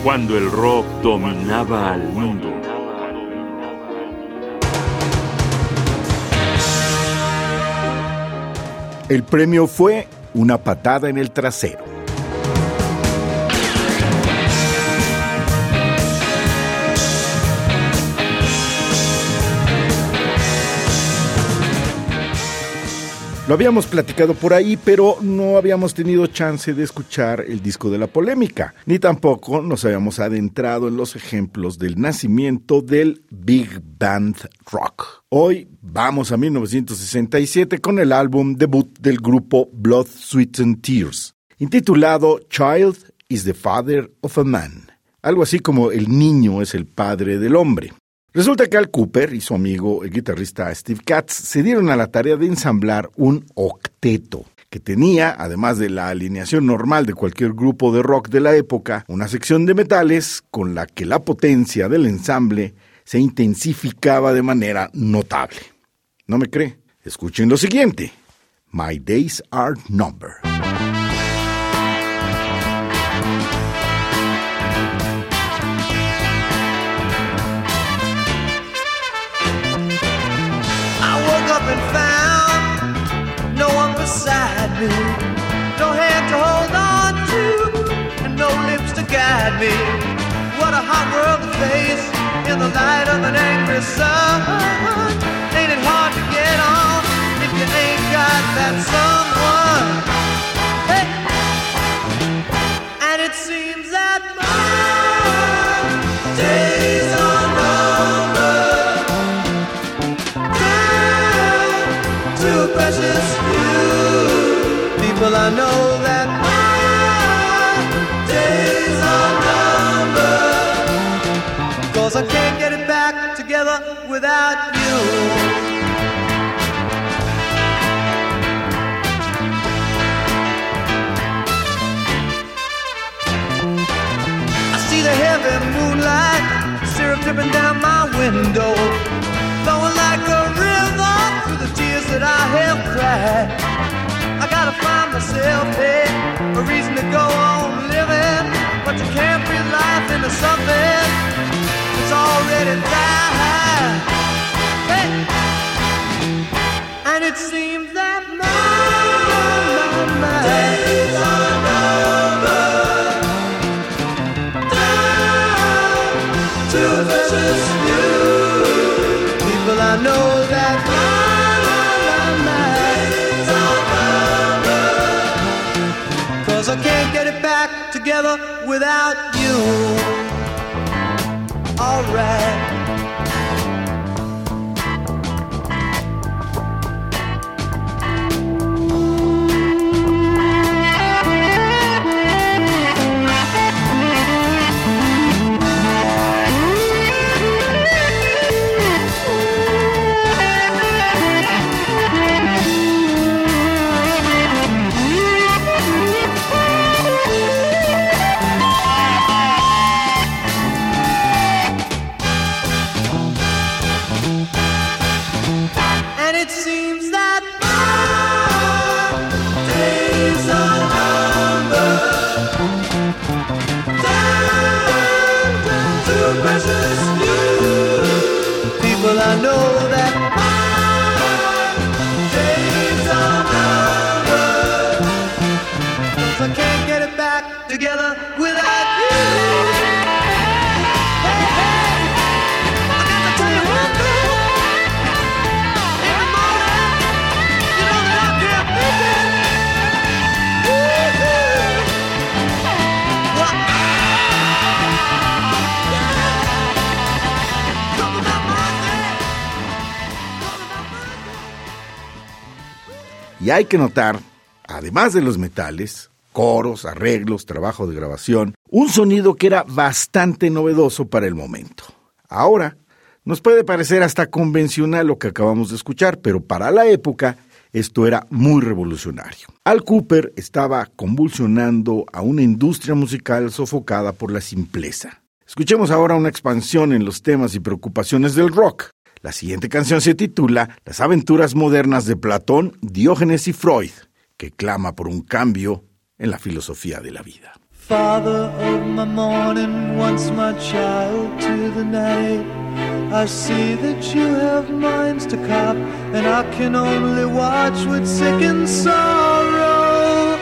cuando el rock dominaba al mundo. El premio fue una patada en el trasero. Lo habíamos platicado por ahí, pero no habíamos tenido chance de escuchar el disco de la polémica, ni tampoco nos habíamos adentrado en los ejemplos del nacimiento del Big Band Rock. Hoy vamos a 1967 con el álbum debut del grupo Blood, Sweat and Tears, intitulado Child is the Father of a Man, algo así como el niño es el padre del hombre. Resulta que Al Kooper y su amigo, el guitarrista Steve Katz, se dieron a la tarea de ensamblar un octeto, que tenía, además de la alineación normal de cualquier grupo de rock de la época, una sección de metales con la que la potencia del ensamble se intensificaba de manera notable. ¿No me cree? Escuchen lo siguiente. My Days Are Numbered. Me. No hand to hold on to, and no lips to guide me. What a hot world to face in the light of an angry sun. Ain't it hard to get on if you ain't got that someone? Hey. And it seems that my days are numbered. Time too precious. Well, I know that my days are numbered, 'cause I can't get it back together without you. I see the heavy moonlight, syrup dripping down my window, flowing like a river through the tears that I have cried. I gotta find myself, hey, a reason to go on living, but you can't breathe life into something that's already died. Hey. And it seems that my days are numbered. Time to precious you. People, I know that I can't get it back together without you. All right. Well, I know that my days are numbered, 'cause I can't get it back together without you. Hey, hey, I got to tell you one thing. In the morning, you know that I can't make it. Woo-hoo. Well, Y hay que notar, además de los metales, coros, arreglos, trabajo de grabación, un sonido que era bastante novedoso para el momento. Ahora, nos puede parecer hasta convencional lo que acabamos de escuchar, pero para la época esto era muy revolucionario. Al Kooper estaba convulsionando a una industria musical sofocada por la simpleza. Escuchemos ahora una expansión en los temas y preocupaciones del rock. La siguiente canción se titula Las aventuras modernas de Platón, Diógenes y Freud, que clama por un cambio en la filosofía de la vida. Father of my morning, once my child to the night, I see that you have minds to cop, and I can only watch with sickened sorrow.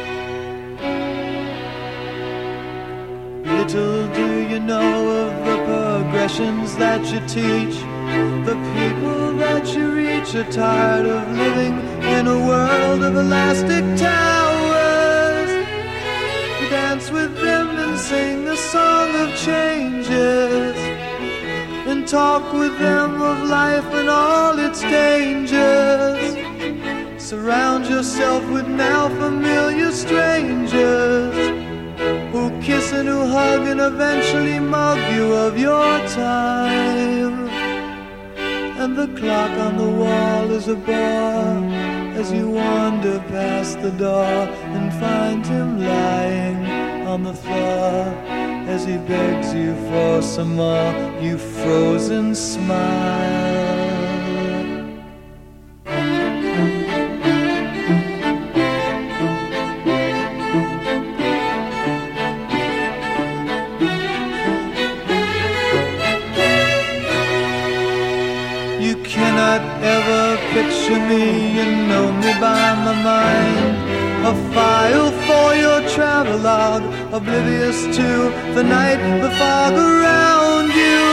Little do you know of the progressions that you teach. The people that you reach are tired of living in a world of elastic towers. You dance with them and sing a song of changes, and talk with them of life and all its dangers. Surround yourself with now familiar strangers, who kiss and who hug and eventually mug you of your time. And the clock on the wall is a bore as you wander past the door and find him lying on the floor as he begs you for some more, you frozen smile. You cannot ever picture me, you know me by my mind. A file for your travelogue, oblivious to the night, the fog around you.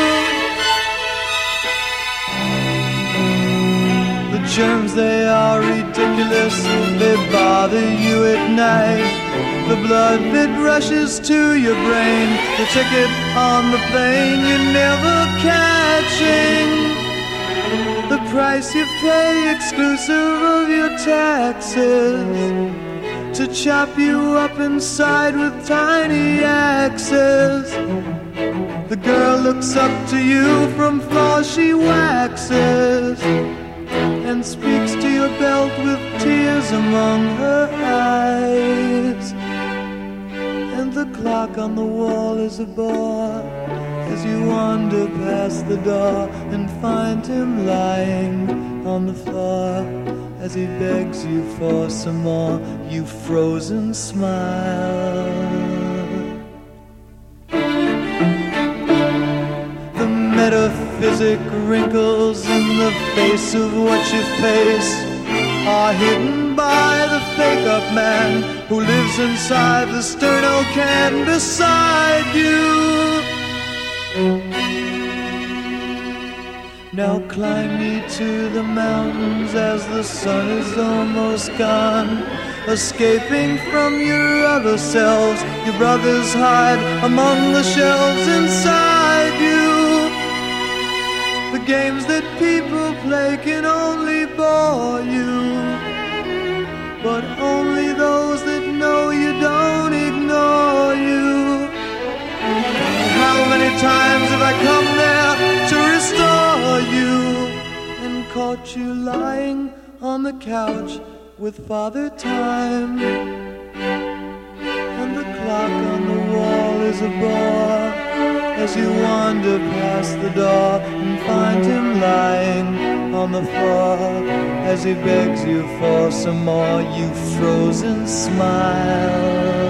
The germs, they are ridiculous, they bother you at night. The blood that rushes to your brain, the ticket on the plane you're never catching. The price you pay exclusive of your taxes, to chop you up inside with tiny axes. The girl looks up to you from far she waxes, and speaks to your belt with tears among her eyes. And the clock on the wall is a bore as you wander past the door and find him lying on the floor as he begs you for some more, you frozen smile. The metaphysic wrinkles in the face of what you face are hidden by the fake-up man who lives inside the sterno can beside you. Now climb me to the mountains as the sun is almost gone, escaping from your other selves. Your brothers hide among the shelves inside you. The games that people play can only bore you, but only those that know you don't ignore you. How many times have I come there to restore you, and caught you lying on the couch with Father Time. And the clock on the wall is a bore as you wander past the door and find him lying on the floor as he begs you for some more, you frozen smile.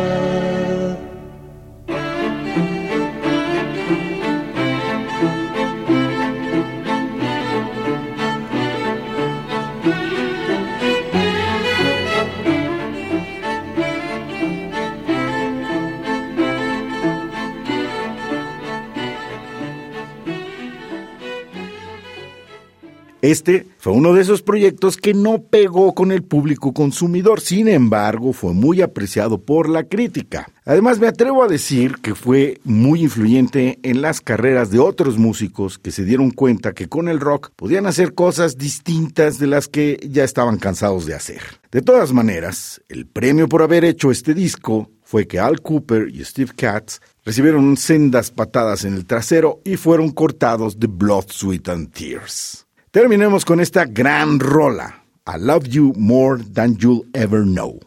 Este fue uno de esos proyectos que no pegó con el público consumidor, sin embargo, fue muy apreciado por la crítica. Además, me atrevo a decir que fue muy influyente en las carreras de otros músicos que se dieron cuenta que con el rock podían hacer cosas distintas de las que ya estaban cansados de hacer. De todas maneras, el premio por haber hecho este disco fue que Al Kooper y Steve Katz recibieron sendas patadas en el trasero y fueron cortados de Blood, Sweat and Tears. Terminemos con esta gran rola, I Love You More Than You'll Ever Know.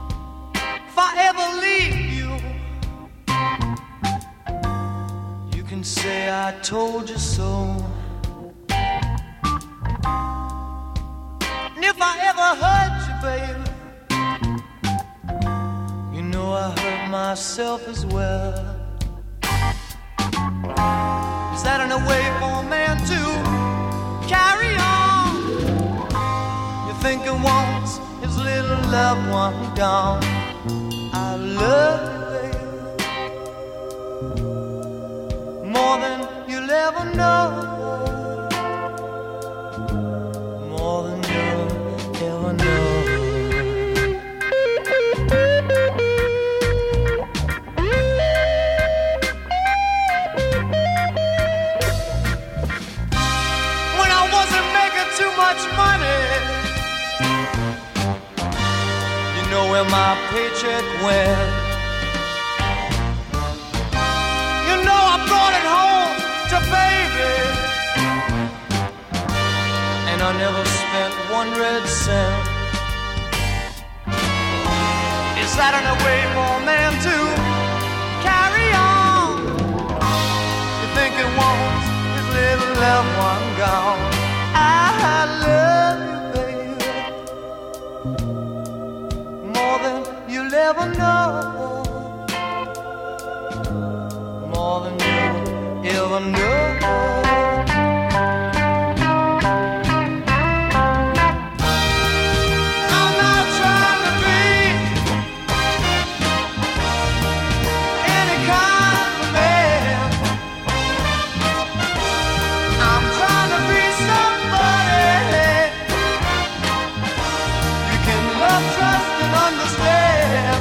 If I ever leave you, you can can say I told you so. And if I ever hurt you, baby, you know I hurt myself as well. Is that in a way for a man to carry on? You're thinking once his little loved one gone. I love you, baby, more than you'll ever know. More than you'll ever know. When I wasn't making too much money, you know where my paycheck went. You know I brought it home to baby, and I never spent one red cent. Is that in a way for a man to carry on? You think it won't, his little loved one gone. I love you, baby, more than you'll ever know. More than you'll ever know. I'm not trying to be any kind of man. I'm trying to be somebody you can love, trust, and understand.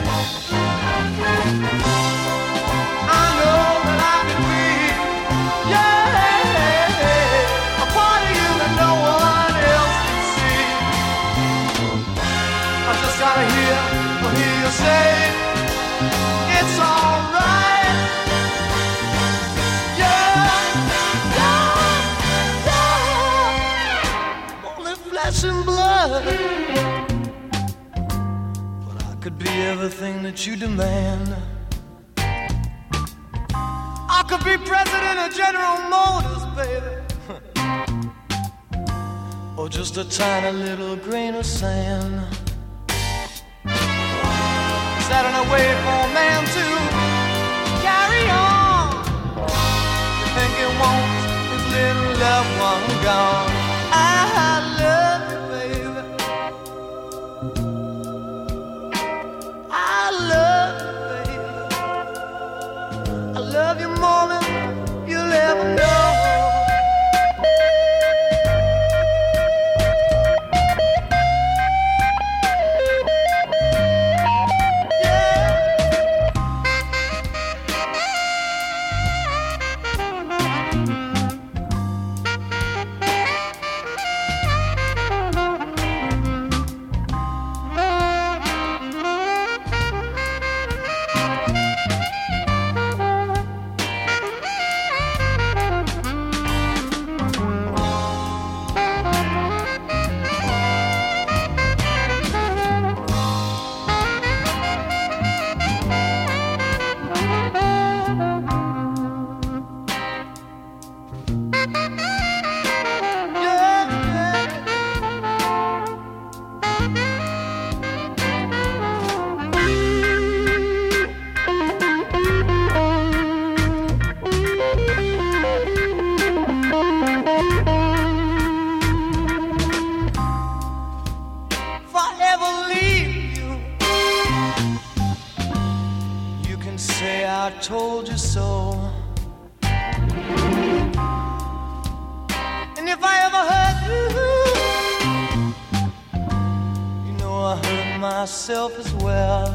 I know that I can be, yeah, a part of you that no one else can see. I just gotta hear you say it's alright. Yeah, yeah, yeah. I'm only flesh and blood, but I could be everything that you demand. I could be president of General Motors, baby, or just a tiny little grain of sand. Is that in a way for a man to carry on? You think it won't, his little loved one gone. I love you, baby, I love you, baby, I love you more than you'll ever know. I told you so. And if I ever hurt you, you know I hurt myself as well.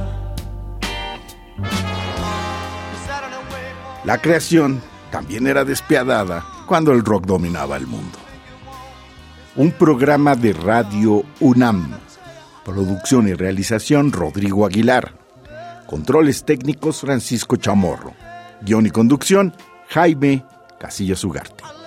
La creación también era despiadada cuando el rock dominaba el mundo. Un programa de Radio UNAM. Producción y realización Rodrigo Aguilar. Controles técnicos Francisco Chamorro. Guión y conducción Jaime Casillas Ugarte.